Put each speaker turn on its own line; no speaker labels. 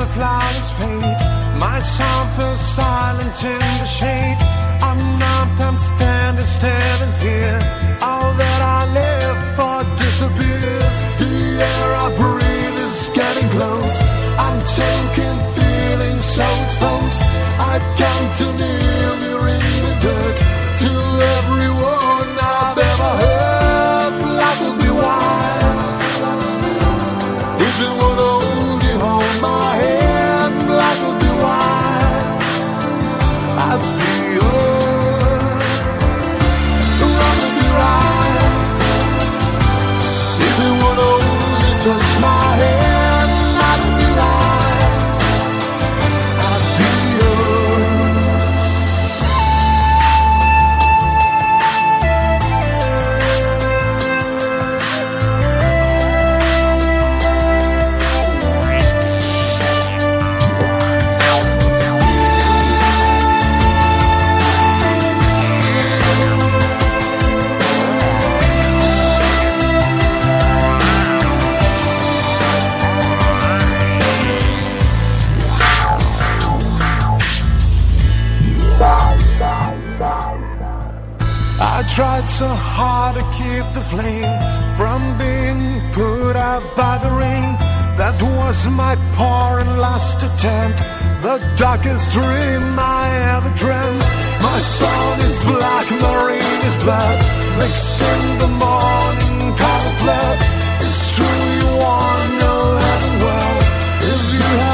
flowers fade, my song feels silent in the shade. I'm numb, I'm standing here. All that I live for disappears. The air I breathe is getting close. I'm taking feelings so exposed. I come to kneel here in the dirt. To everyone I've ever heard, life will be wild. If you would only hold my hand, life will be wild. I'd be yours, I would be right. If you would only touch my hand, I would be right. I'd be yours. I tried so hard to keep the flame from being put out by the rain. That was my poor and last attempt, the darkest dream I ever dreamt. My sun is black, the rain is blood, mixed in the morning color flood. It's true you want no heaven well, if you